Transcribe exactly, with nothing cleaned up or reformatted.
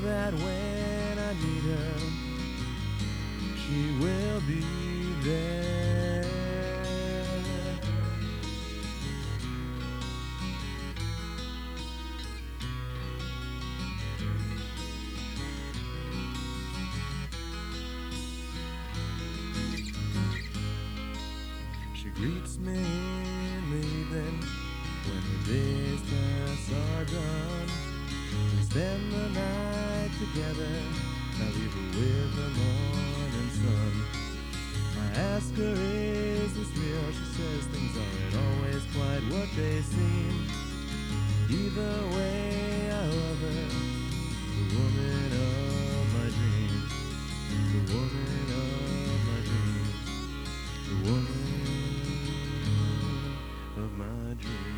that when I need her, she will be there. She greets me in the evening when the day's tasks are done. We spend the night together, now even with the morning sun. I ask her, is this real? She says things aren't always quite what they seem. Either way, I love her, the woman of my dreams, the woman of my dreams, the woman of my dreams.